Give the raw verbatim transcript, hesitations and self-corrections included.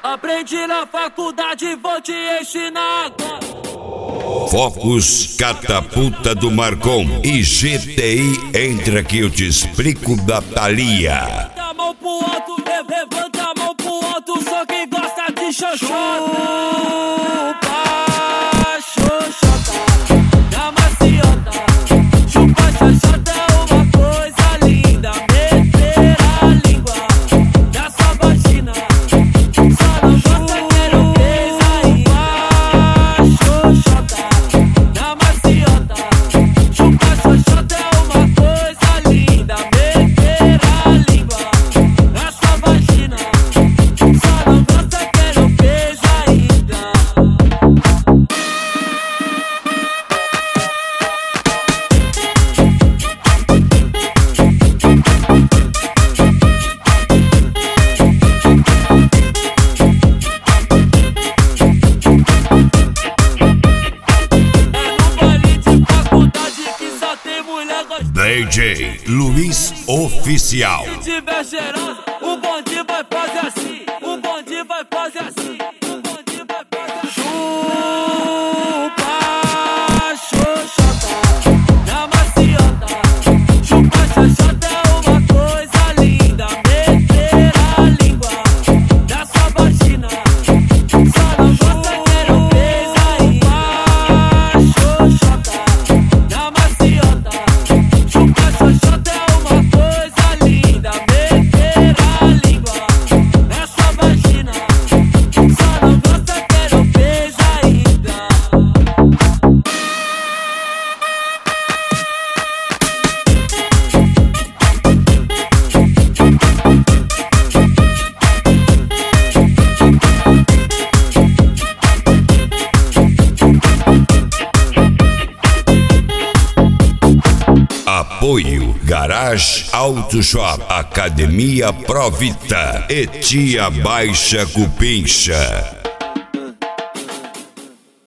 Aprendi na faculdade, vou te ensinar agora. Focus Catapulta do Marcon e G T I entra que eu te explico da Thalia. Levanta a mão pro alto, levanta a mão pro alto, só quem gosta de xoxota. Chupa, xoxota, da maciota. Chupa, xoxota é uma coisa linda. Meter a língua na sua vagina, só não gosta que não fez aí. Xoxota da maciota. Chupa, xoxota é uma coisa linda. Meter a língua na sua vagina, só não gosta que não fez ainda. D J Luiz Oficial. Se tiver cheirosa, o bonde vai fazer assim. O bonde vai fazer assim. O bonde vai fazer assim. Chupa, xoxota da maciota. Chupa, xoxota é uma coisa linda. Meter a língua na sua vagina, só não gosta que não fez aí. Xoxota da maciota. Chupa, xoxota é uma coisa linda. Meter a língua na sua vagina, só não gosta que não fez ainda. Apoio Garage Auto Shop, Academia Provita e Tia Baixa Cupincha.